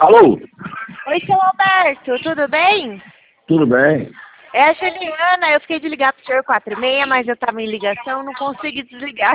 Alô? Oi, seu Alberto, tudo bem? Tudo bem? É a Juliana, eu fiquei de ligar pro senhor 46, mas eu estava em ligação, não consegui desligar.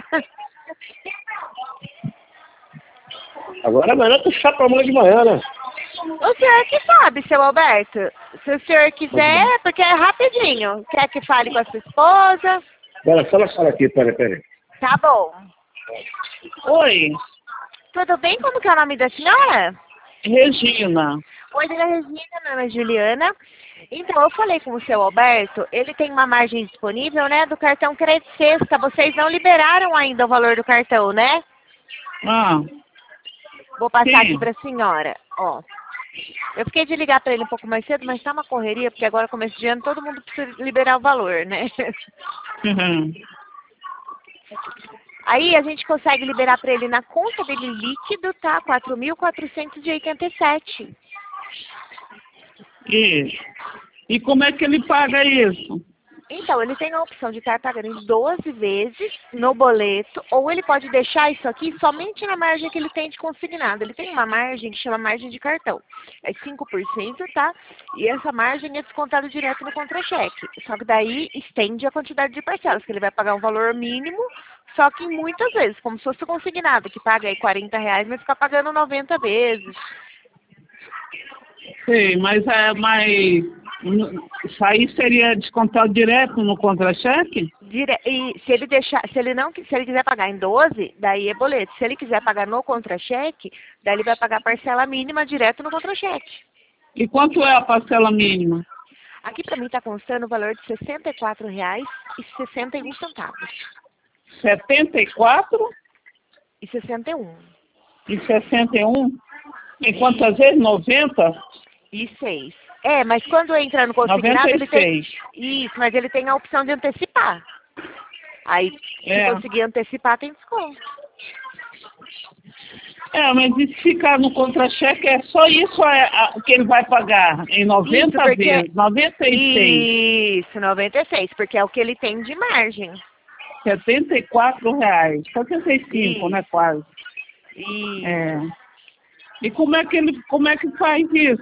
Agora é melhor puxar pra amanhã de manhã, né? O senhor que sabe, seu Alberto. Se o senhor quiser, porque é rapidinho. Quer que fale com a sua esposa? Pera, só fala aqui, pera. Tá bom. Oi, Tudo bem? Como que é o nome da senhora? Regina. Oi, dona Regina, meu nome é Juliana. Então, eu falei com o seu Alberto, ele tem uma margem disponível, né, do cartão Crédito Sexta. Vocês não liberaram ainda o valor do cartão, né? Ah, Vou passar sim. aqui para a senhora. Ó, eu fiquei de ligar para ele um pouco mais cedo, mas tá uma correria, porque agora, começo de ano, todo mundo precisa liberar o valor, né? Uhum. Aí a gente consegue liberar para ele na conta dele líquido, tá? 4.487. Isso. E como é que ele paga isso? Então, ele tem a opção de estar pagando em 12 vezes no boleto, ou ele pode deixar isso aqui somente na margem que ele tem de consignado. Ele tem uma margem que chama margem de cartão. É 5%, tá? E essa margem é descontada direto no contra-cheque. Só que daí estende a quantidade de parcelas, que ele vai pagar um valor mínimo, só que muitas vezes, como se fosse consignado, que paga aí R$ 40, mas fica pagando 90 vezes. Sei, mas isso aí seria descontado direto no contra-cheque? E se ele quiser pagar em 12, daí é boleto. Se ele quiser pagar no contra-cheque, daí ele vai pagar a parcela mínima direto no contra-cheque. E quanto é a parcela mínima? Aqui para mim está constando o valor de R$ 64,61. 74 E 61. e 61? E quantas vezes? 90? E 6. É, mas quando entra no consignado, ele tem... 96. Isso, mas ele tem a opção de antecipar. Aí, se conseguir antecipar, tem desconto. Mas e se ficar no contra-cheque, é só isso que ele vai pagar em 90 vezes, 96. Isso, 96, porque é o que ele tem de margem. R$ 74. 75, né, quase. Isso. E como é que faz isso?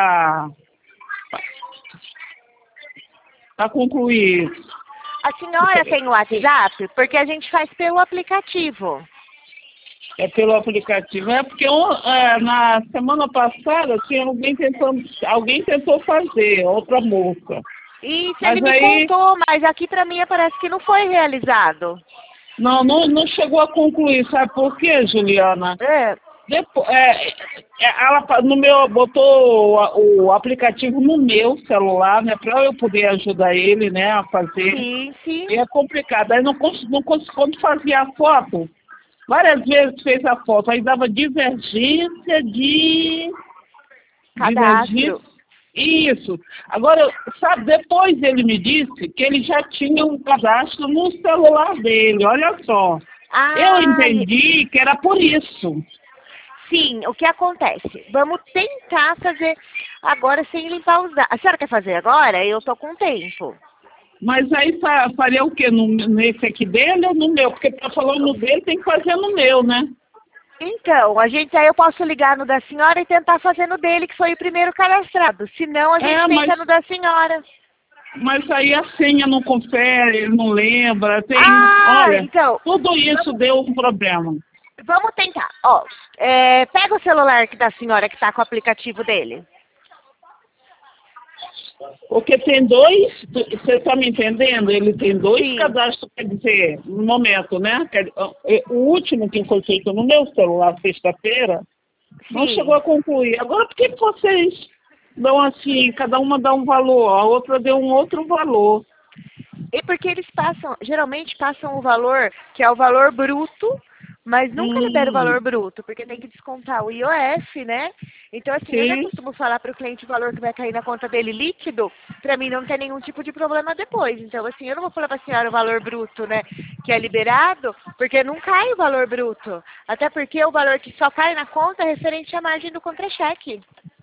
Para concluir isso? A senhora tem o WhatsApp? Porque a gente faz pelo aplicativo. É pelo aplicativo. É porque na semana passada tinha alguém tentou fazer, outra moça. Isso, ele me contou, mas aqui pra mim parece que não foi realizado. Não chegou a concluir, sabe por quê, Juliana? Depois, ela botou o aplicativo no meu celular, né, para eu poder ajudar ele, né, a fazer. Sim. E é complicado. Aí não quando fazia a foto, várias vezes fez a foto, aí dava divergência de cadastro. Isso. Agora, sabe, depois ele me disse que ele já tinha um cadastro no celular dele, olha só. Eu entendi que era por isso. Sim, o que acontece? Vamos tentar fazer agora sem limpar os dados. A senhora quer fazer agora? Eu tô com tempo. Mas aí faria o quê? Nesse aqui dele ou no meu? Porque tá falando no dele, tem que fazer no meu, né? Então, aí eu posso ligar no da senhora e tentar fazer no dele, que foi o primeiro cadastrado. Se não, a gente tenta no da senhora. Mas aí a senha não confere, ele não lembra. Olha, então, tudo isso deu um problema. Vamos tentar. Ó, pega o celular da senhora que está com o aplicativo dele. Porque tem dois, você está me entendendo? Ele tem dois cadastros, quer dizer, no momento, né? O último que foi feito no meu celular, sexta-feira, não chegou a concluir. Agora, por que vocês dão assim, cada uma dá um valor, a outra deu um outro valor? E porque eles geralmente passam o valor, que é o valor bruto, mas nunca libera o valor bruto, porque tem que descontar o IOF, né? Então, assim, eu já costumo falar para o cliente o valor que vai cair na conta dele líquido, para mim não ter nenhum tipo de problema depois. Então, assim, eu não vou falar para a senhora o valor bruto, né, que é liberado, porque não cai o valor bruto. Até porque o valor que só cai na conta é referente à margem do contra-cheque.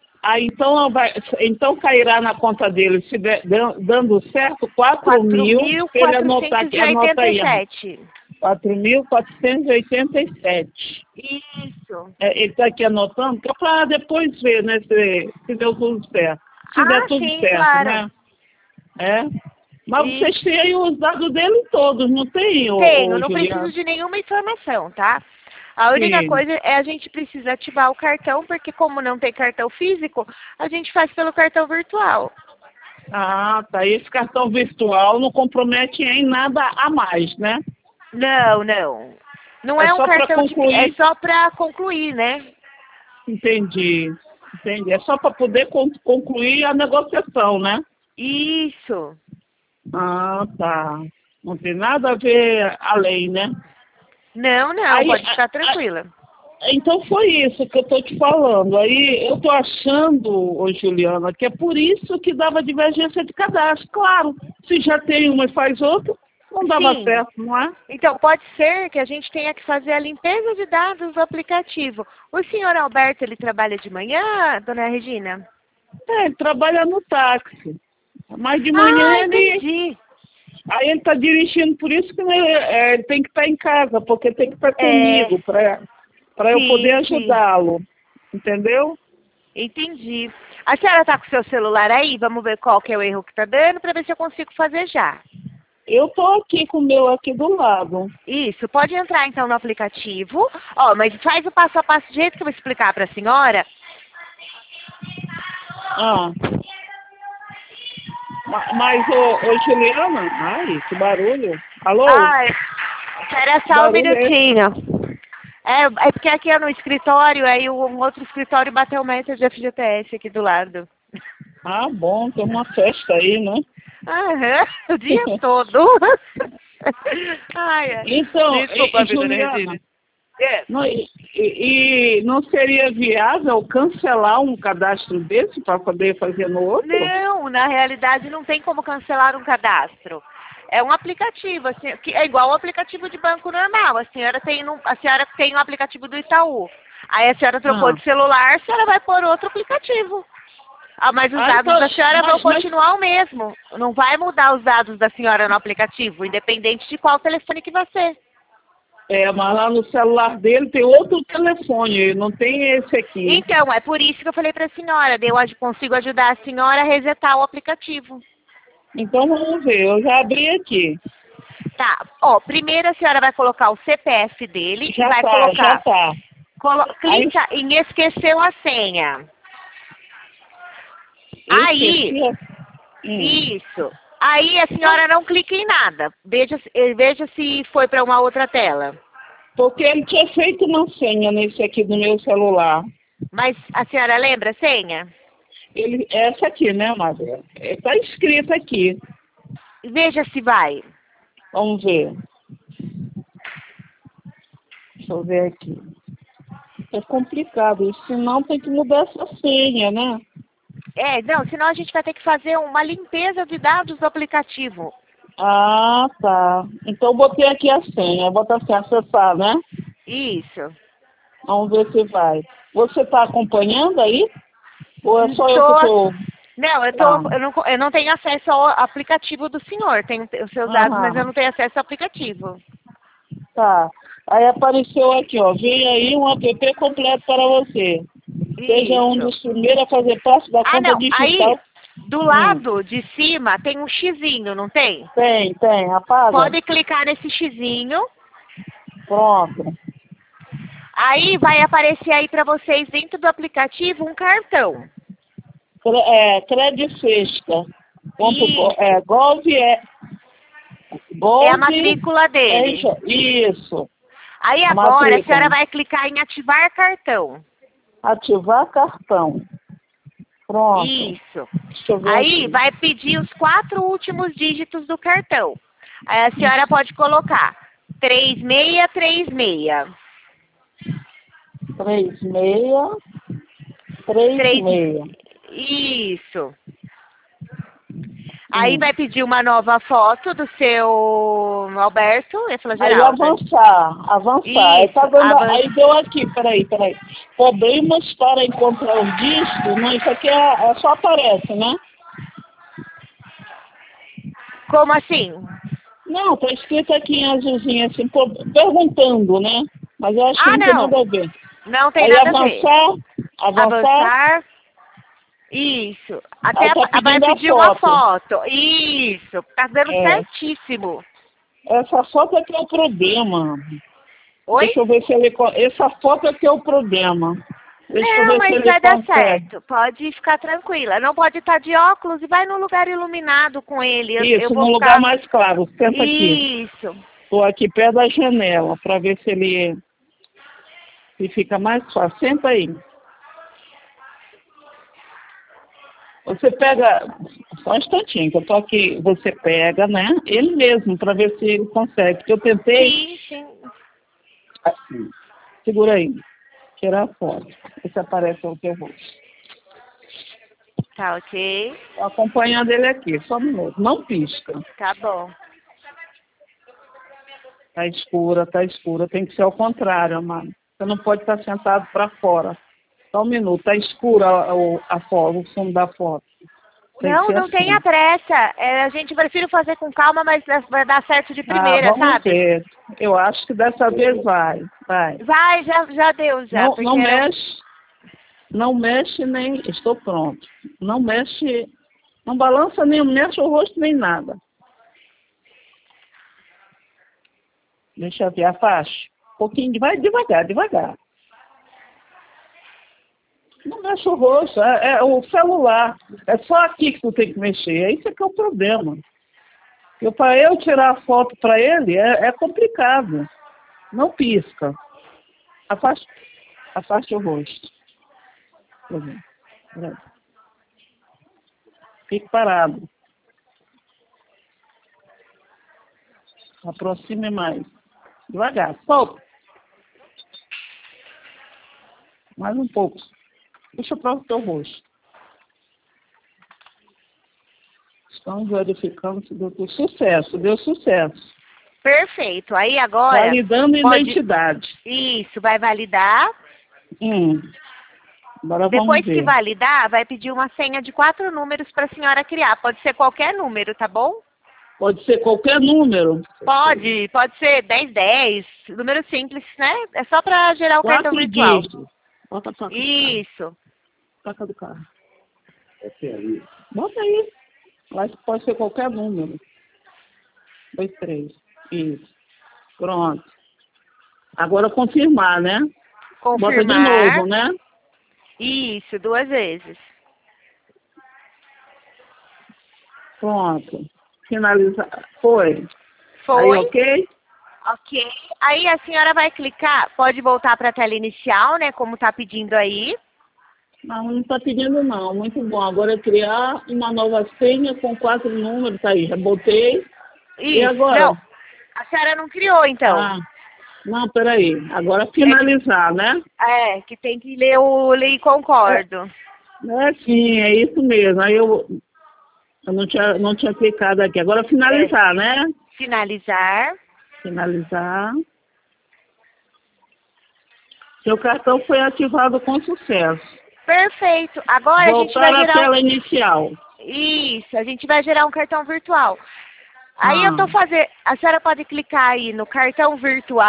Então cairá na conta dele, dando certo, 4.487. 4.487. Isso. Ele está aqui anotando, que é para depois ver, né, se deu tudo certo. Se der tudo sim, certo, claro. né? É. Mas Isso. vocês têm aí os dados dele todos, não tem, Tenho, não Juliana? preciso de nenhuma informação, tá? A única Sim. coisa é a gente precisa ativar o cartão, porque como não tem cartão físico, a gente faz pelo cartão virtual. Ah, tá. Esse cartão virtual não compromete em nada a mais, né? Não, não. Não É é um só pra cartão de... concluir. É só para concluir, né? Entendi. Entendi. É só para poder concluir a negociação, né? Isso. Ah, tá. Não tem nada a ver a lei, né? Não, não, Aí, pode ficar tranquila. Então foi isso que eu tô te falando. Aí eu tô achando, ô Juliana, que é por isso que dava divergência de cadastro. Claro, se já tem uma e faz outra, não dava Sim. certo, não é? Então, pode ser que a gente tenha que fazer a limpeza de dados do aplicativo. O senhor Alberto, ele trabalha de manhã, dona Regina? Ele trabalha no táxi. Mas de manhã entendi. Aí ele está dirigindo, por isso que ele tem que estar em casa, porque tem que estar comigo para eu poder ajudá-lo. Entendeu? Entendi. A senhora está com o seu celular aí? Vamos ver qual que é o erro que está dando para ver se eu consigo fazer já. Eu estou aqui com o meu aqui do lado. Isso, pode entrar então no aplicativo. Ó, mas faz o passo a passo do jeito que eu vou explicar para a senhora. Ah. Mas, ô Juliana, ai, que barulho. Alô? Ai, espera só um minutinho. É porque aqui é no escritório, aí um outro escritório bateu meta de FGTS aqui do lado. Ah, bom, tem uma festa aí, né? Aham, o dia todo. Ai, então, desculpa, Juliana, não seria viável cancelar um cadastro desse para poder fazer no outro? Não, na realidade não tem como cancelar um cadastro. É um aplicativo, assim, que é igual ao aplicativo de banco normal. A senhora tem um aplicativo do Itaú. Aí a senhora trocou de celular, a senhora vai pôr outro aplicativo. Mas os dados da senhora vão continuar o mesmo. Não vai mudar os dados da senhora no aplicativo, independente de qual telefone que vai ser. Mas lá no celular dele tem outro telefone, não tem esse aqui. Então, é por isso que eu falei para a senhora, eu consigo ajudar a senhora a resetar o aplicativo. Então vamos ver, eu já abri aqui. Tá, primeiro a senhora vai colocar o CPF dele Já e vai tá, colocar. Já tá. Clica em esqueceu a senha. Aí, isso. Aí a senhora não clica em nada. Veja se foi para uma outra tela. Porque ele tinha feito uma senha nesse aqui do meu celular. Mas a senhora lembra a senha? Essa aqui, né, Madre? Está escrito aqui. Veja se vai. Vamos ver. Deixa eu ver aqui. É complicado, senão tem que mudar essa senha, né? Não, senão a gente vai ter que fazer uma limpeza de dados do aplicativo. Ah, tá. Então eu botei aqui a senha, bota assim, acessar, né? Isso. Vamos ver se vai. Você está acompanhando aí? Ou é só eu que estou... Não, eu não tenho acesso ao aplicativo do senhor. Tenho os seus dados, mas eu não tenho acesso ao aplicativo. Tá. Aí apareceu aqui, ó. Vem aí um app completo para você. Seja um dos primeiros a fazer parte da conta digital. Aí, do lado de cima tem um xizinho, não tem? Tem. Apaga. Pode clicar nesse xizinho. Pronto. Aí vai aparecer aí para vocês dentro do aplicativo um cartão. Crédito Sexta. Gov é a matrícula dele. Isso. Aí agora a senhora vai clicar em ativar cartão. Ativar cartão. Pronto. Isso. Aí vai pedir os 4 últimos dígitos do cartão. Aí a senhora pode colocar 3636. 3636. Isso. Aí vai pedir uma nova foto do seu Alberto. Aí avançar. Isso, Aí, tá dando, aí deu aqui, peraí. Problemas para encontrar os dígitos. Não, isso aqui só aparece, né? Como assim? Não, tá escrito aqui em azulzinho, assim, perguntando, né? Mas eu acho que não tem nada a ver. Não tem Aí nada a ver. avançar. Isso. Até Tá vai pedindo a pedir uma foto. foto. Isso. Tá dando certíssimo. Essa foto é que é o problema. Oi? Deixa eu ver se ele... Essa foto é que é o problema. Deixa eu Não, ver se mas ele vai dar consegue. certo. Pode ficar tranquila. Não pode estar de óculos e vai num lugar iluminado com ele. Isso, Eu vou num ficar... lugar mais claro. Senta aqui. Isso. Estou aqui perto da janela para ver se ele... Se fica mais fácil. Senta aí. Você pega... Só um instantinho, que eu tô aqui. Você pega, né? Ele mesmo, para ver se ele consegue. Porque eu tentei... Sim, sim. Assim. Segura aí. Tirar a foto. Ver se aparece o teu rosto. Tá ok. Tô acompanhando ele aqui. Só um minuto. Não pisca. Tá bom. Tá escura, tá escura. Tem que ser ao contrário, mano. Você não pode estar sentado para fora. Só um minuto. Tá escura a foto, o fundo da foto. Não tenha pressa. A gente prefere fazer com calma, mas vai dar certo de primeira, vamos sabe? ver. Eu acho que dessa vez vai. Vai, já deu, já. Não mexe. Não mexe nem... Estou pronto. Não mexe... Não balança nem mexe o rosto nem nada. Deixa eu ver a faixa. Um pouquinho, vai devagar. Não mexe o rosto, é o celular. É só aqui que tu tem que mexer. É isso que é o problema. Para eu tirar a foto para ele, é complicado. Não pisca. Afaste o rosto. Fique parado. Aproxime mais. Devagar, solta. Mais um pouco. Puxa para o teu rosto. Estamos verificando se deu sucesso. Deu sucesso. Perfeito. Aí agora... Validando identidade. Isso, vai validar. Agora Depois vamos ver. que validar, vai pedir uma senha de 4 números para a senhora criar. Pode ser qualquer número, tá bom? Pode ser qualquer número? Pode ser 1010, número simples, né? É só para gerar o cartão virtual. Bota a placa do Isso. carro. Placa do carro. Bota aí. Pode ser qualquer número. 2, 3. Isso. Pronto. Agora confirmar, né? Confirmar. Bota de novo, né? Isso, 2 vezes. Pronto. Finalizar. Foi. Foi. Aí, ok? Ok. Aí a senhora vai clicar, pode voltar para a tela inicial, né? Como tá pedindo aí. Não está pedindo não. Muito bom. Agora é criar uma nova senha com 4 números. Tá aí, já botei. Isso. E agora? Não, a senhora não criou, então. Não, peraí. Agora finalizar, né? Que tem que ler o Lei e Concordo. Sim, é isso mesmo. Aí eu não tinha clicado aqui. Agora finalizar, né? Finalizar. Seu cartão foi ativado com sucesso. Perfeito. Agora a gente vai gerar... Voltar à tela inicial. Isso, a gente vai gerar um cartão virtual. Aí eu tô fazendo... A senhora pode clicar aí no cartão virtual.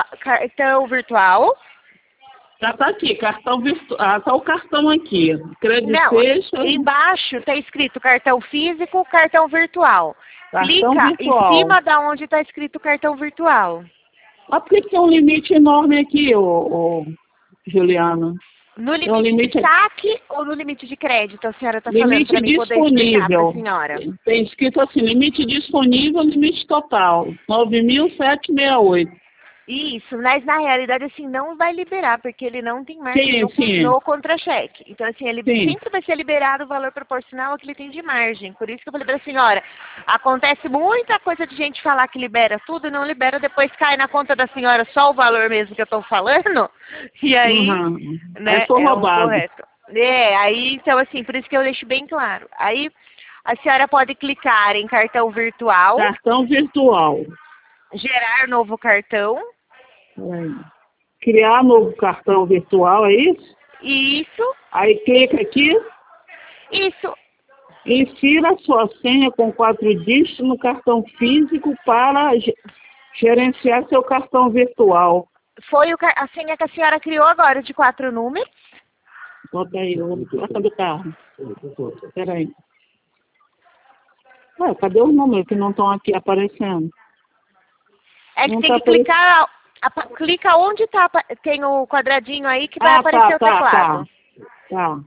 Já tá aqui, cartão virtual. Tá o cartão aqui. Não, embaixo tá escrito cartão físico, cartão virtual. Clica virtual. Em cima da onde tá escrito cartão virtual. Mas por que tem um limite enorme aqui, Juliana? No limite de saque ou no limite de crédito, a senhora está falando Limite para mim poder explicar para a senhora? Tem escrito assim, limite disponível, limite total, 9.768. Isso, mas na realidade, assim, não vai liberar, porque ele não tem margem no contra-cheque. Então, assim, ele sempre vai ser liberado o valor proporcional ao que ele tem de margem. Por isso que eu falei para a senhora, acontece muita coisa de gente falar que libera tudo e não libera, depois cai na conta da senhora só o valor mesmo que eu estou falando, e aí, né, foi roubado. Correto. Aí, então, assim, por isso que eu deixo bem claro. Aí, a senhora pode clicar em cartão virtual. Cartão virtual. Gerar novo cartão. Criar novo cartão virtual, é isso? Isso. Aí clica aqui. Isso. Insira sua senha com 4 dígitos no cartão físico para gerenciar seu cartão virtual. Foi a senha que a senhora criou agora, de 4 números? Bota aí, placa do carro. Espera aí. Ué, cadê os números que não estão aqui aparecendo? É que Não tem tá que clicar, clica onde tem o quadradinho aí que vai aparecer o teclado. Tá.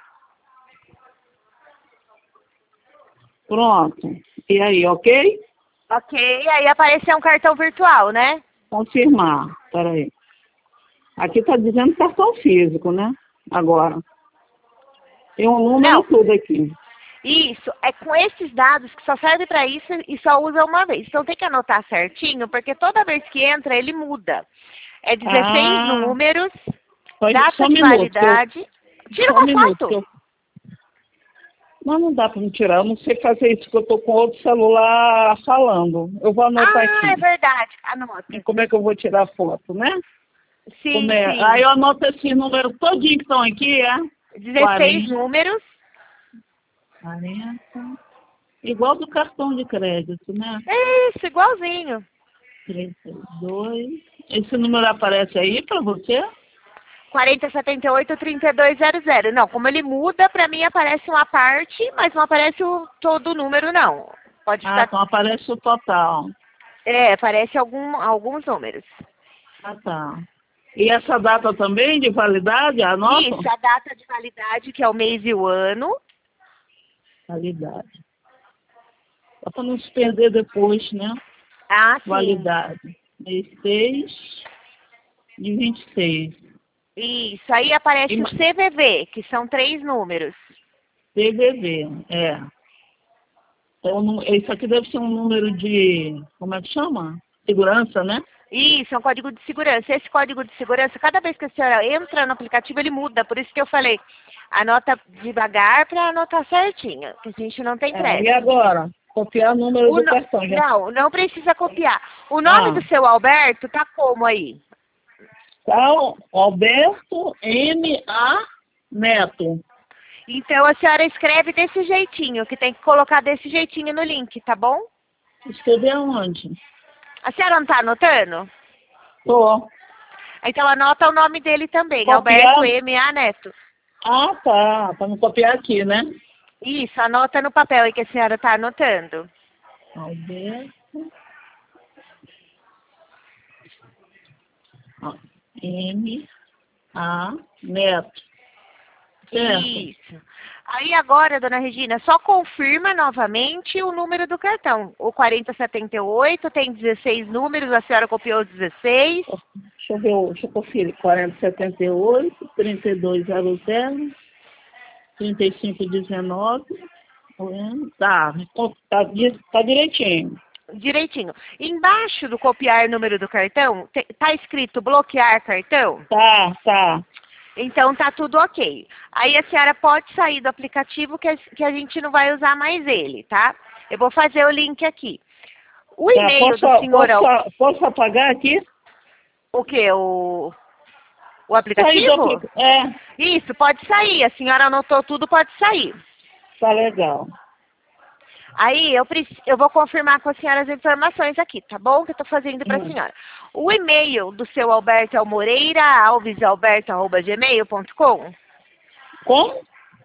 Pronto. E aí, ok? Ok, aí apareceu um cartão virtual, né? Confirmar. Espera aí. Aqui está dizendo cartão físico, né? Agora. Tem um número e tudo aqui. Isso, é com esses dados que só serve para isso e só usa uma vez. Então tem que anotar certinho, porque toda vez que entra ele muda. É 16 números, data de validade. Tira uma foto. Mas não dá para me tirar, eu não sei fazer isso, porque eu tô com outro celular falando. Eu vou anotar aqui. Ah, é verdade, anota. E como é que eu vou tirar foto, né? Sim, sim. Aí eu anoto esse número todinho que estão aqui, é? 16 40. números. 40. Igual do cartão de crédito, né? Isso, igualzinho. 32. Esse número aparece aí para você? 4078-3200. Não, como ele muda, para mim aparece uma parte, mas não aparece todo o número, não. Pode ficar... então aparece o total. É, aparece alguns números. Ah, tá. E essa data também de validade, anota? Isso, a data de validade, que é o mês e o ano. Validade. Só para não se perder depois, né? Ah, sim. Validade. Mês 6 de 26. Isso, aí aparece o CVV, que são 3 números. CVV, é. Então, isso aqui deve ser um número de, como é que chama? Segurança, né? Isso, é um código de segurança. Esse código de segurança, cada vez que a senhora entra no aplicativo, ele muda. Por isso que eu falei, anota devagar para anotar certinho, que a gente não tem pressa. E agora? Copiar o número do cartão. Não precisa copiar. O nome do seu Alberto tá como aí? Tá, Alberto M.A. Neto. Então a senhora escreve desse jeitinho, que tem que colocar desse jeitinho no link, tá bom? Escrever aonde? A senhora não tá anotando? Tô. Então anota o nome dele também, Copiar? Alberto M.A. Neto. Ah, tá. Para não copiar aqui, né? Isso, anota no papel aí que a senhora tá anotando. Alberto M.A. Neto. Certo. Isso. Aí agora, dona Regina, só confirma novamente o número do cartão. O 4078 tem 16 números, a senhora copiou os 16. Deixa eu conferir. 4078, 3200, 3519. Tá direitinho. Direitinho. Embaixo do copiar número do cartão, tá escrito bloquear cartão? Tá. Então tá tudo ok. Aí a senhora pode sair do aplicativo que a gente não vai usar mais ele, tá? Eu vou fazer o link aqui. O e-mail do senhor... Posso apagar aqui? O quê? O aplicativo? Isso, pode sair. A senhora anotou tudo, pode sair. Tá legal. Aí eu vou confirmar com a senhora as informações aqui, tá bom? Que eu tô fazendo para a senhora. O e-mail do seu Alberto é o moreiraalvesalberto@gmail.com? Como?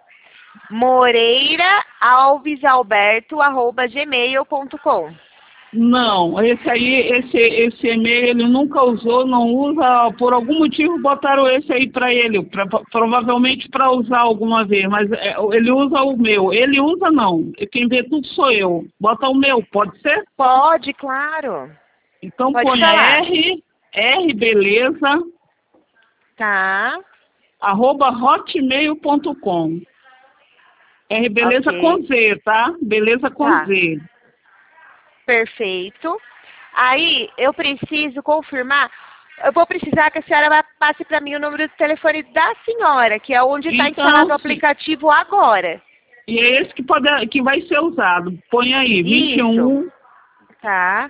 moreiraalvesalberto@gmail.com. Não, esse e-mail ele nunca usou, não usa, por algum motivo botaram esse aí para ele, provavelmente para usar alguma vez, mas ele usa o meu. Ele usa não, quem vê tudo sou eu. Bota o meu, pode ser? Pode, claro. Então pode põe falar. R beleza, tá, @hotmail.com. R beleza okay. com Z, tá? Beleza com Z. Perfeito. Aí, eu preciso confirmar, eu vou precisar que a senhora passe para mim o número de telefone da senhora, que é onde está instalado o aplicativo agora. E é esse que vai ser usado. Põe aí, 21. Tá.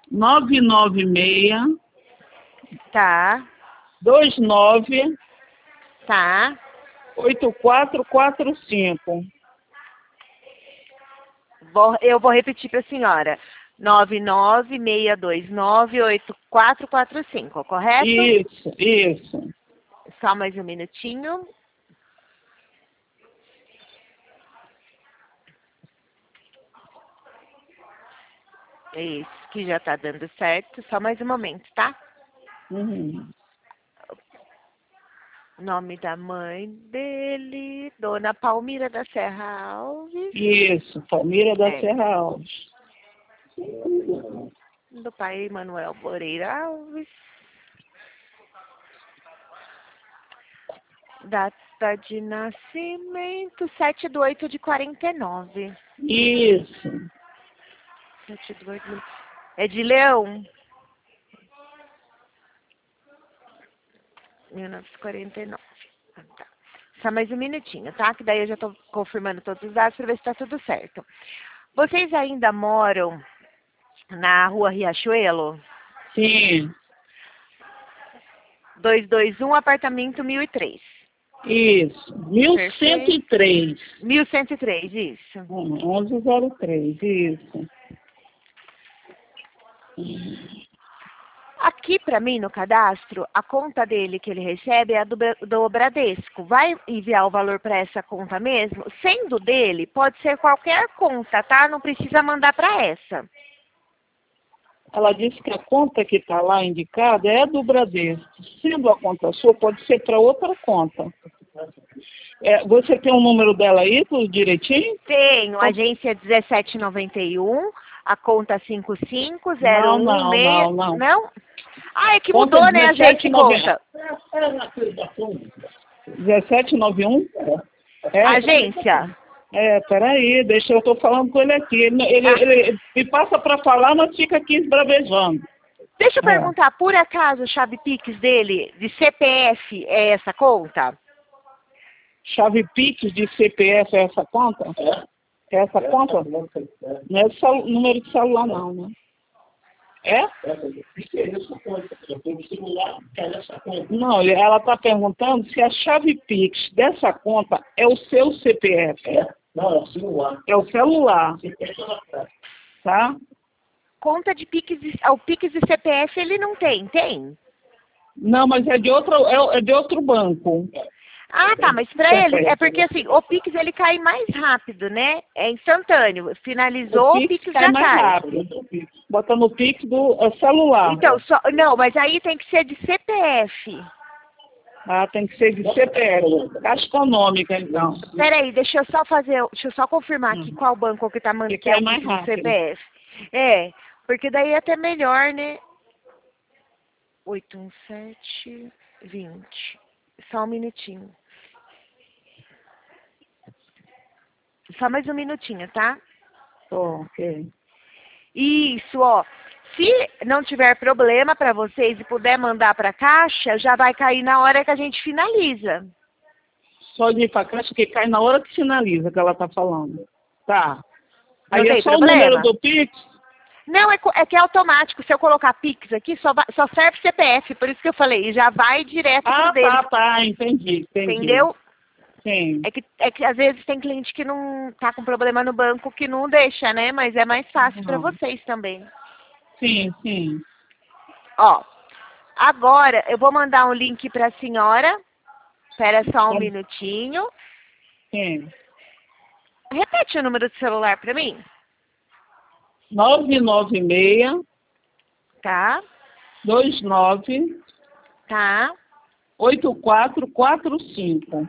996. Tá. 29. Tá. 8445. Eu vou repetir para a senhora. 996298445, correto? Isso. Só mais um minutinho. Isso, que já tá dando certo. Só mais um momento, tá? Uhum. Nome da mãe dele, Dona Palmira da Serra Alves. Isso, Palmira da Serra Alves. Do pai Manuel Moreira Alves. Data de nascimento, 7/8/49. Isso. 7/8. É de Leão. 1949. Tá. Só mais um minutinho, tá? Que daí eu já tô confirmando todos os dados para ver se tá tudo certo. Vocês ainda moram na Rua Riachuelo? Sim. 221, apartamento 1003. Isso. 1103. 1103, isso. 1103, isso. Aqui para mim no cadastro, a conta dele que ele recebe é a do Bradesco. Vai enviar o valor para essa conta mesmo? Sendo dele, pode ser qualquer conta, tá? Não precisa mandar para essa. Ela disse que a conta que está lá indicada é do Bradesco. Sendo a conta sua, pode ser para outra conta. Você tem o número dela aí, tudo direitinho? Tenho, agência 1791, a conta 5501. Não. Não? Ah, é que Conta mudou, né, a gente conta. 1791? Agência. Peraí, deixa eu estou falando com ele aqui. Ele me passa para falar, mas fica aqui esbravejando. Deixa eu perguntar, por acaso a chave Pix dele, de CPF, é essa conta? Chave Pix de CPF é essa conta? É essa conta? Não é número de celular não, né? Não, ela está perguntando se a chave Pix dessa conta é o seu CPF. Não, é o celular. É o celular. Tá? Conta de Pix, o Pix de CPF ele não tem, tem? Não, mas é de outro banco. Ah, tá, mas para ele, é porque assim, o Pix ele cai mais rápido, né? É instantâneo. Finalizou, o Pix já mais cai. rápido. Bota no Pix do celular. Então, não, mas aí tem que ser de CPF. Ah, tem que ser de CPF. Caixa Econômica, então. Peraí, deixa eu só confirmar aqui qual banco que tá mandando, que é o mais rápido. CPF. Porque daí é até melhor, né? 81720. Só um minutinho. Só mais um minutinho, tá? Ok. Isso, ó. Se não tiver problema para vocês e puder mandar para a caixa, já vai cair na hora que a gente finaliza. Só de ir para a caixa que cai na hora que finaliza, que ela tá falando. Tá. Aí Não é tem só problema. o número do Pix? Não, é que é automático. Se eu colocar Pix aqui, só serve CPF. Por isso que eu falei, já vai direto pro dele. Tá. Entendi. Entendeu? Sim. É que às vezes tem cliente que não tá com problema no banco que não deixa, né? Mas é mais fácil para vocês também. Sim. Ó, agora eu vou mandar um link para a senhora. Espera só um minutinho. Sim. Repete o número do celular para mim. 996 Tá, 29 tá, 8445.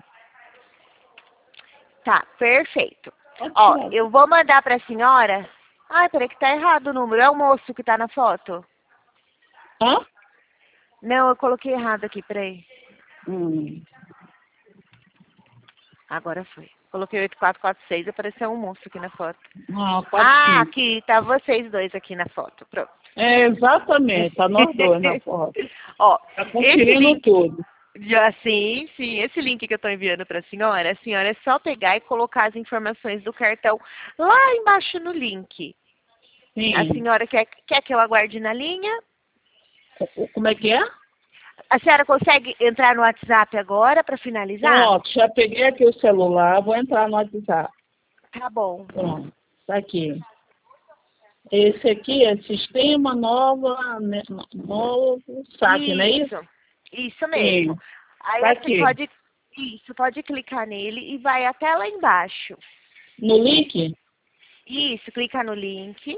tá, perfeito. Ó, eu vou mandar para a senhora. Ai, peraí que tá errado o número. É o moço que tá na foto? Hã? Não, eu coloquei errado aqui, peraí. Agora foi. Coloquei 8446, apareceu um moço aqui na foto. Aqui, tá vocês dois aqui na foto. Pronto. Exatamente, tá nós dois na foto. Ó, tá conferindo tudo. Sim, esse link que eu tô enviando pra senhora, a senhora é só pegar e colocar as informações do cartão lá embaixo no link. Sim. A senhora quer que eu aguarde na linha? Como é que é? A senhora consegue entrar no WhatsApp agora para finalizar? Pronto, já peguei aqui o celular, vou entrar no WhatsApp. Tá bom. Pronto. Tá aqui. Esse aqui é Sistema Nova, né, Novo Saque, não é isso? Isso mesmo. Sim. Aí Tá você aqui. pode clicar nele e vai até lá embaixo. No link? Isso, clica no link.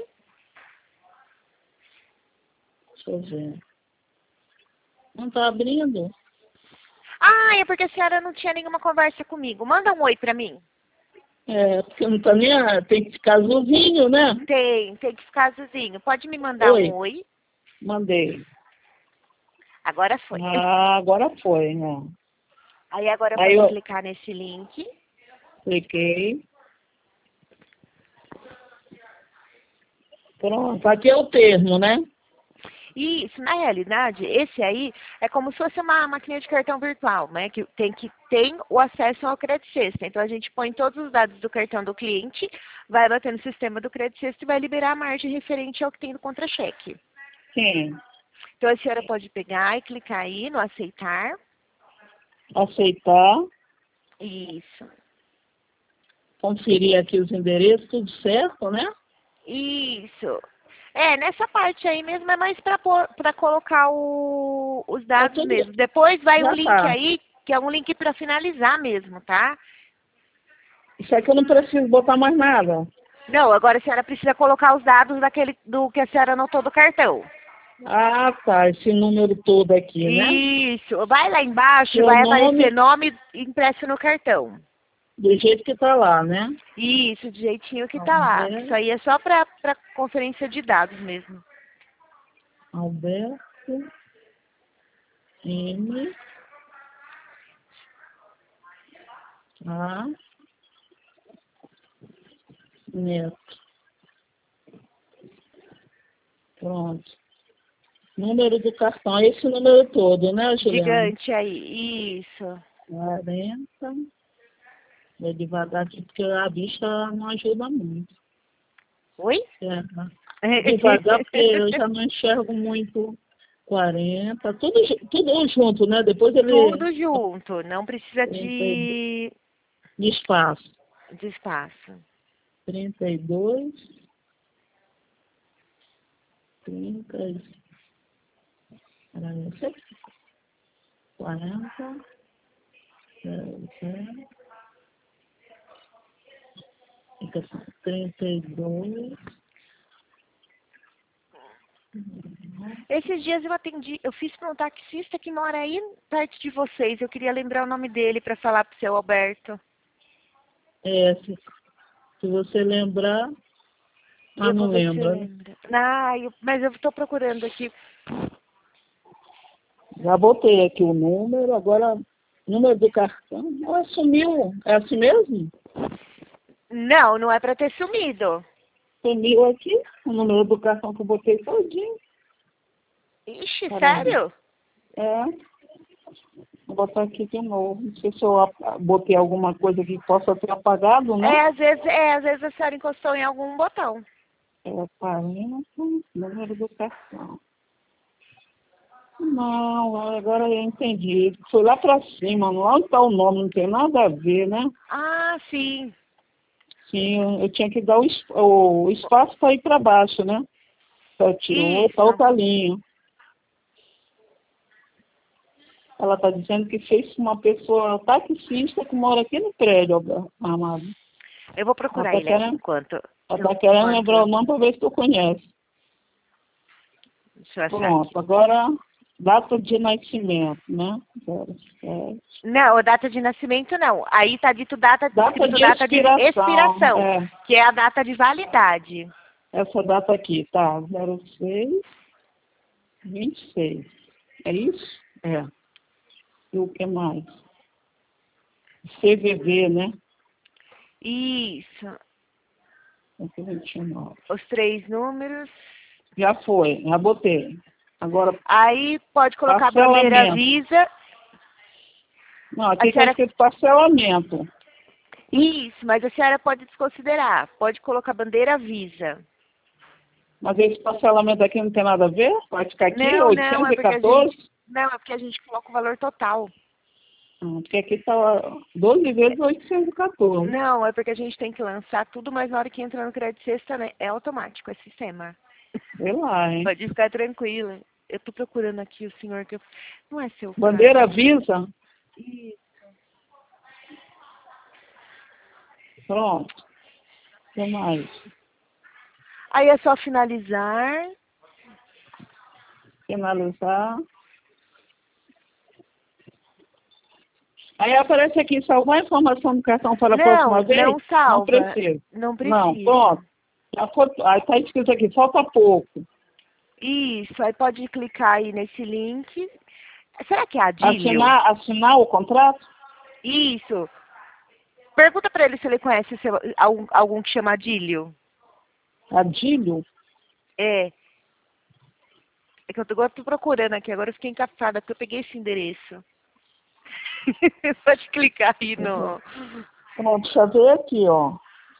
Deixa eu ver. Não tá abrindo? Ah, é porque a senhora não tinha nenhuma conversa comigo. Manda um oi pra mim. É, porque não tá nem. Tem que ficar azulzinho, né? Tem que ficar azulzinho. Pode me mandar Oi. um oi? Mandei. Agora foi. Ah, agora foi, né? Aí agora Aí pode eu clicar nesse link. cliquei. Pronto, aqui é o termo, né? E isso, na realidade, esse aí é como se fosse uma maquininha de cartão virtual, né? Que tem o acesso ao Credit System. Então a gente põe todos os dados do cartão do cliente, vai bater no sistema do Credit System e vai liberar a margem referente ao que tem no contra-cheque. Sim. Então a senhora pode pegar e clicar aí no aceitar. Aceitar. Isso. Conferir aqui os endereços, tudo certo, né? Isso. É, nessa parte aí mesmo é mais para colocar os dados tudo, mesmo. Depois vai um já link tá. aí, que é um link para finalizar mesmo, tá? Isso aqui eu não preciso botar mais nada. Não, agora a senhora precisa colocar os dados do que a senhora anotou do cartão. Ah, tá. Esse número todo aqui, né? Isso. Vai lá embaixo, Seu vai nome, aparecer nome impresso no cartão. do jeito que tá lá, né? Isso, do jeitinho que tá lá. Isso aí é só para conferência de dados mesmo. Alberto M. A. Neto. Pronto. Número do cartão, esse número todo, né, Juliana? Gigante aí, isso. 40. Vou devagar aqui, porque a vista não ajuda muito. Oi? Devagar, porque eu já não enxergo muito. 40. Tudo junto, né? Depois ele. Tudo junto, não precisa 32. De espaço. de espaço. 32. 30. 40. 32. Esses dias eu fiz para um taxista que mora aí perto de vocês. Eu queria lembrar o nome dele para falar pro seu Alberto. É, se você lembrar. Ah, Eu não vou ver se eu lembra. lembro. Mas eu estou procurando aqui. Já botei aqui o número, agora número do cartão. Ah, sumiu. É assim mesmo? Não, não é para ter sumido. Sumiu aqui o número do cartão que eu botei todinho. Ixi, Caramba. sério? É. Vou botar aqui de novo. Não sei se eu botei alguma coisa que possa ter apagado, né? Às vezes a senhora encostou em algum botão. É 40, número do cartão. Não, agora eu entendi. Foi lá pra cima, lá onde tá o nome, não tem nada a ver, né? Ah, sim. Sim, eu tinha que dar o espaço para ir para baixo, né? Para tirou Isso. outra linha. Ela está dizendo que fez uma pessoa taxista que mora aqui no prédio, amado. Eu vou Ela procurar está ele aqui querendo, enquanto. ela tá querendo lembrar o Enquanto. nome para ver se tu conhece. Deixa eu achar Pronto, aqui. agora data de nascimento, né? 07. Não, data de nascimento não. Aí tá dito Data escrito de data de expiração, É, que é a data de validade. essa data aqui, tá? 06/26. É isso? É. E o que mais? CVV, né? Isso. 129. Os 3 números. Já foi, já botei. Agora, Aí pode colocar a bandeira parcelamento. Visa. Não, aqui A está senhora... escrito parcelamento. Isso, mas a senhora pode desconsiderar. Pode colocar bandeira Visa. Mas esse parcelamento aqui não tem nada a ver? Vai ficar aqui, Não, é porque a 814? gente. Não, é porque a gente coloca o valor total. Porque aqui tá 12 vezes 814. Não, é porque a gente tem que lançar tudo, mas na hora que entra no crédito sexta, né? É automático, é sistema. Sei lá, hein? Pode ficar tranquila. Eu tô procurando aqui o senhor que eu... Não é seu Bandeira pai. Visa? Isso. Pronto. O que mais? Aí é só finalizar. Finalizar. Aí aparece aqui, salvar a informação do cartão para a próxima vez? Não salva. Não precisa. Não precisa. Não, pronto. Aí está escrito aqui, falta pouco. Isso, aí pode clicar aí nesse link. Será que é Adílio? Assinar o contrato? Isso. Pergunta pra ele se ele conhece algum que chama Adílio. Adílio? É. É que agora eu tô procurando aqui, agora eu fiquei encafada, porque eu peguei esse endereço. Pode clicar aí no... Pronto, deixa eu ver aqui, ó.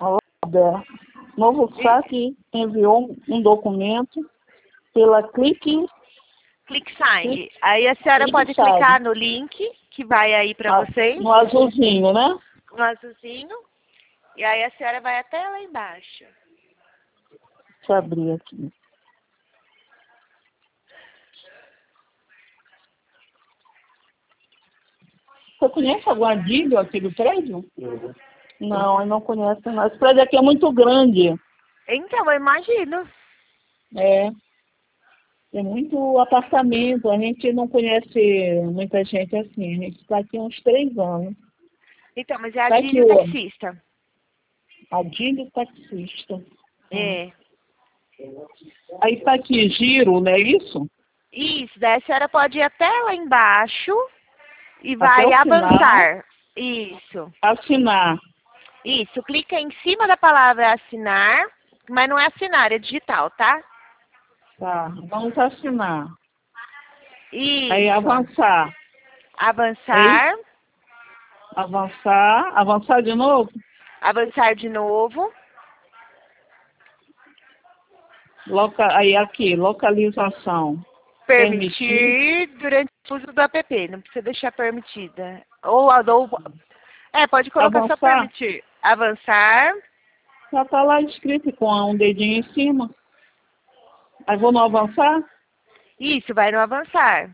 Novo saque enviou um documento pela Clique ClickSign. Aí a senhora pode Sign. clicar no link que vai aí pra vocês. No azulzinho, né? No azulzinho. E aí a senhora vai até lá embaixo. Deixa eu abrir aqui. Você conhece algum Adílio aqui do prédio? Não, eu não conheço não. Esse prédio aqui é muito grande. Então, eu imagino. É. Tem muito apartamento. A gente não conhece muita gente assim. A gente está aqui há uns 3 anos. Então, mas é Tá Adílio aqui, ó. taxista. Adílio taxista. É. Aí está aqui, giro, não é isso? Isso, daí a senhora pode ir até lá embaixo e Até vai o final. avançar. Isso. Assinar. Isso, clica em cima da palavra assinar, mas não é assinar, é digital, tá? Tá, vamos assinar. Isso. Aí avançar. Avançar. Avançar. Avançar de novo? Avançar de novo. Aí aqui, localização. Permitir durante o uso do app. Não precisa deixar permitida. Pode colocar só Avançar. permitir. Avançar. Já está lá escrito com um dedinho em cima. Aí vou no avançar? Isso, vai no avançar.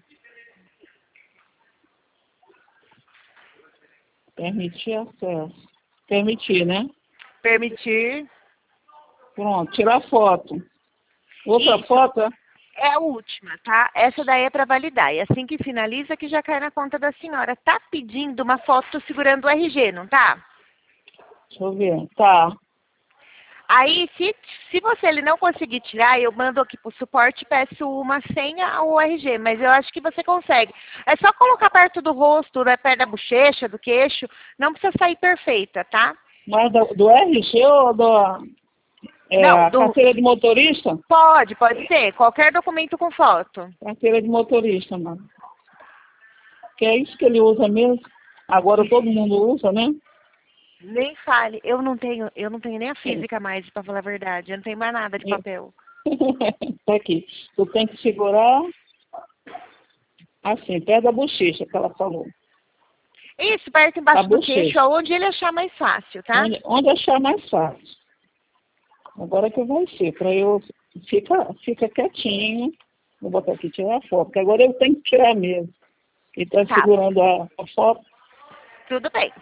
Permitir acesso. Permitir, né? Permitir. Pronto, tirar foto. Outra Isso. foto? É a última, tá? Essa daí é para validar. E assim que finaliza, que já cai na conta da senhora. Tá pedindo uma foto segurando o RG, não tá? Deixa eu ver. Tá. Aí, se ele não conseguir tirar, eu mando aqui pro suporte e peço uma senha ou RG, mas eu acho que você consegue. É só colocar perto do rosto, né, perto da bochecha, do queixo, não precisa sair perfeita, tá? Mas do RG ou Não, carteira de motorista? Pode ser. Qualquer documento com foto. Carteira de motorista, mano. Que é isso que ele usa mesmo. Agora todo mundo usa, né? Nem fale. Eu não tenho nem a física mais, pra falar a verdade. Eu não tenho mais nada de papel. Tá aqui. Tu tem que segurar assim, perto da bochecha que ela falou. Isso, perto embaixo do queixo, aonde ele achar mais fácil, tá? Onde achar mais fácil. Agora que vai ser, para eu fica quietinho. Vou botar aqui tirar a foto, porque agora eu tenho que tirar mesmo. Ele está segurando a foto. Tudo bem.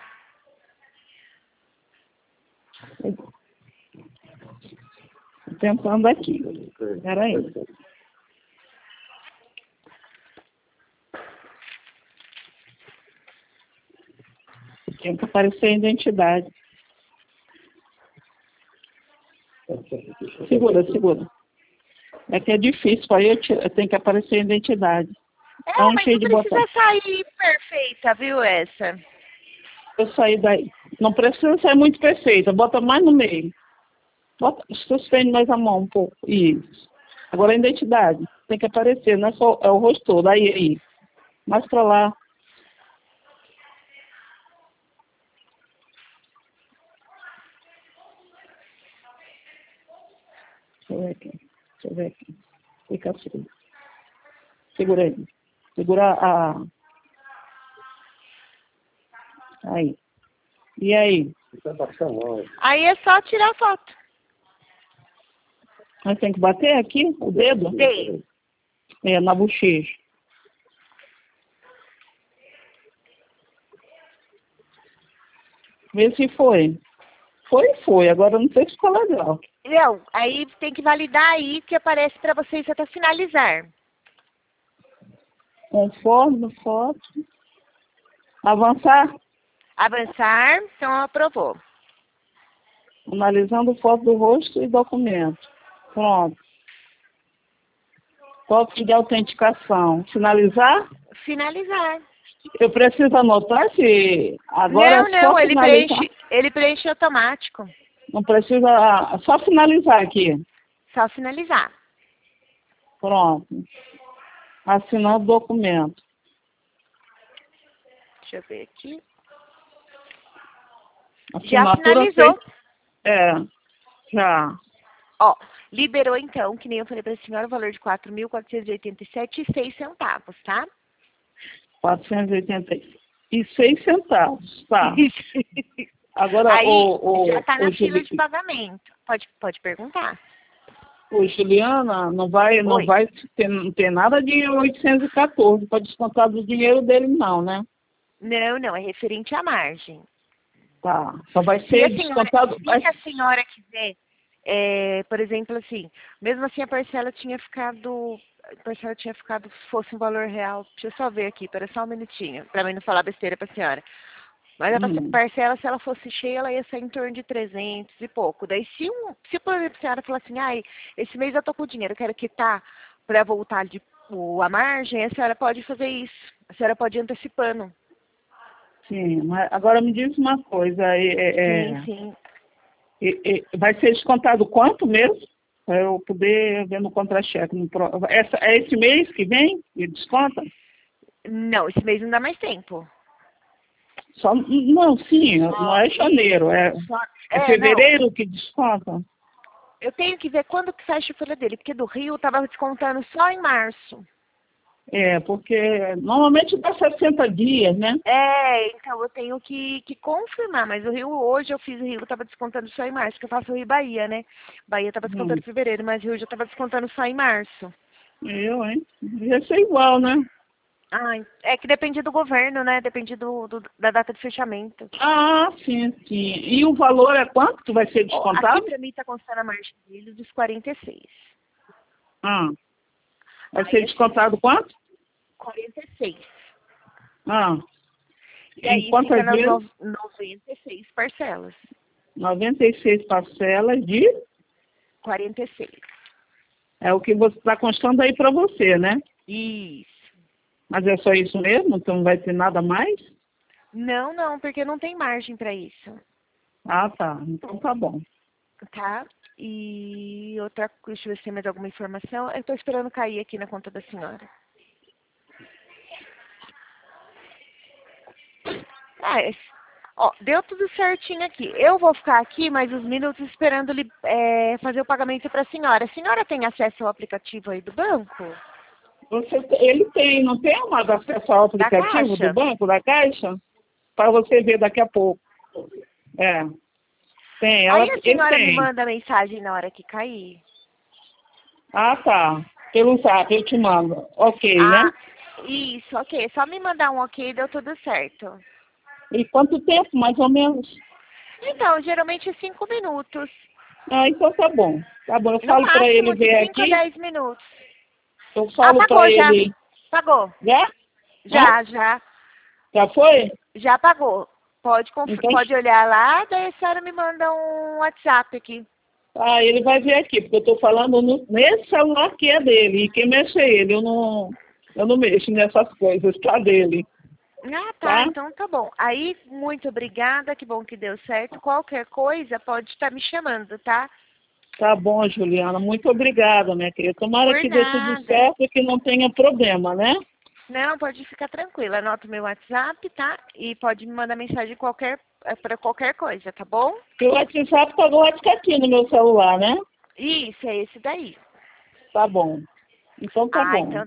Tentando aqui. Espera aí. Tem que aparecer a identidade. Segura. É que é difícil, aí eu tenho que aparecer a identidade. Mas não precisa sair perfeita, viu, essa? Eu saí daí. Não precisa sair muito perfeita, bota mais no meio. Suspende mais a mão um pouco. Isso. Agora a identidade. Tem que aparecer, não é só o rosto todo. Aí. Mais pra lá. Deixa eu ver aqui. Fica assim. Segura aí. Segura Aí. E aí? Aí é só tirar a foto. Mas tem que bater aqui o dedo? Tem. É, na bochecha. Vê se foi. Foi. Agora não sei se ficou legal. Não, aí tem que validar aí que aparece para vocês até finalizar. Conforme foto. Avançar. Avançar, então aprovou. Analisando foto do rosto e documento. Pronto. Foto de autenticação. Finalizar? Finalizar. Eu preciso anotar se agora é só Não, finalizar. ele preenche automático. Não precisa, só finalizar aqui. Só finalizar. Pronto. Assinando o documento. Deixa eu ver aqui. Já Assinatura finalizou. feita. É, já. Ó, liberou então, que nem eu falei para a senhora, o valor de R$ 4.487,06, tá? 486 centavos, tá. Agora, Aí, já tá na fila Juliana, de pagamento. Pode perguntar. Juliana, não vai não tem nada de 814 para descontar do dinheiro dele, não, né? Não, é referente à margem. Tá, só vai ser descontado... Se a senhora quiser, por exemplo, assim, mesmo assim a parcela tinha ficado, fosse um valor real, deixa eu só ver aqui, espera só um minutinho, para mim não falar besteira para a senhora. Mas a parcela, se ela fosse cheia, ela ia sair em torno de 300 e pouco. Daí, se por exemplo, a senhora falar assim, esse mês eu tô com dinheiro, eu quero quitar para voltar a margem, a senhora pode fazer isso. A senhora pode ir antecipando. Sim, mas agora me diz uma coisa. Sim. Vai ser descontado quanto mesmo? Para eu poder ver no contra-cheque. É esse mês que vem e desconta? Não, esse mês não dá mais tempo. Não, sim, não é janeiro, é fevereiro não. que desconta. Eu tenho que ver quando que fecha a folha dele, porque do Rio estava descontando só em março. Porque normalmente dá 60 dias, né? Então eu tenho que confirmar, mas o Rio, hoje eu fiz o Rio, estava descontando só em março, que eu faço o Rio Bahia, né? Bahia estava descontando em fevereiro, mas o Rio já estava descontando só em março. Hein? Ia ser igual, né? É que depende do governo, né? Depende da data de fechamento. Sim. E o valor é quanto que vai ser descontado? Aqui pra mim tá constando a margem dele dos 46. Vai ser descontado quanto? 46. E aí quantas fica vezes? 96 parcelas. 96 parcelas de? 46. É o que você está constando aí para você, né? Isso. Mas é só isso mesmo? Então não vai ter nada mais? Não, porque não tem margem para isso. Tá. Então tá bom. Tá? E outra coisa, deixa eu ver se tem mais alguma informação. Eu estou esperando cair aqui na conta da senhora. Deu tudo certinho aqui. Eu vou ficar aqui mais uns minutos esperando ele fazer o pagamento para a senhora. A senhora tem acesso ao aplicativo aí do banco? Ele tem, não tem mais acesso ao aplicativo do banco, da Caixa? Para você ver daqui a pouco. Tem, aí a senhora ele tem. Me manda mensagem na hora que cair. Tá. Pelo zap, eu te mando. Ok, né? Isso, ok. Só me mandar um ok, deu tudo certo. E quanto tempo, mais ou menos? Então, geralmente 5 minutos. Então tá bom. Tá bom, eu falo para ele ver 5 aqui. 10 minutos. Eu falo para ele. Pagou. Já? Já. Já foi? Já pagou. Pode olhar lá, daí a senhora me manda um WhatsApp aqui. Ele vai ver aqui, porque eu estou falando nesse celular que é dele. E quem mexe é ele. Eu não mexo nessas coisas, tá dele. Tá. Então tá bom. Aí, muito obrigada, que bom que deu certo. Qualquer coisa, pode estar me chamando, tá? Tá bom, Juliana. Muito obrigada, minha querida. Tomara que dê tudo certo e que não tenha problema, né? Não, pode ficar tranquila. Anota o meu WhatsApp, tá? E pode me mandar mensagem para qualquer coisa, tá bom? O WhatsApp pode ficar aqui no meu celular, né? Isso, é esse daí. Tá bom. Então tá bom. Então,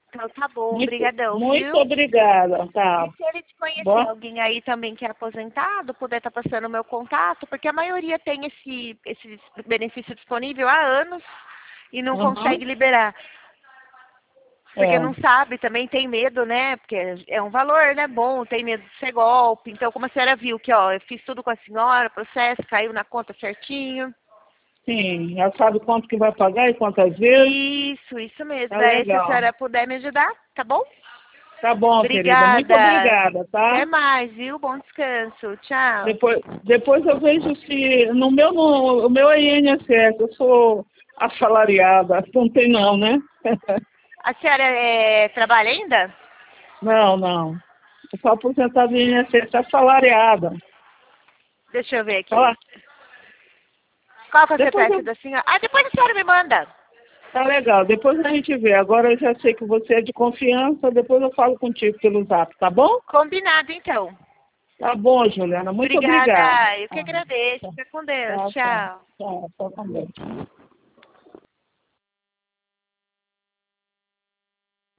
Então tá bom, obrigadão, muito viu? obrigada, tá. E se ele te conhecer Boa. alguém aí também que é aposentado, puder estar passando o meu contato, porque a maioria tem esse benefício disponível há anos e não Aham. consegue liberar. Porque É. não sabe, também tem medo, né? Porque é um valor, né, bom, tem medo de ser golpe. Então, como a senhora viu que, ó, eu fiz tudo com a senhora, o processo caiu na conta certinho. Sim, já sabe quanto que vai pagar e quantas vezes. Isso mesmo. Tá Daí, se a legal. senhora puder me ajudar, tá bom? Tá bom, querida. Muito obrigada, tá? Até mais, viu? Bom descanso. Tchau. Depois eu vejo se no o meu é INSS, eu sou assalariada, não tem não, né? A senhora trabalha ainda? Não. Eu sou aposentada em INSS, assalariada. Deixa eu ver aqui. Ó, Qual que é o depois CPF da senhora? Ah, depois a senhora me manda. tá legal, depois a gente vê. Agora eu já sei que você é de confiança, depois eu falo contigo pelo zap, tá bom? Combinado, então. Tá bom, Juliana, muito obrigada. Eu que agradeço. Fica com Deus. Tchau. Tchau, com Deus.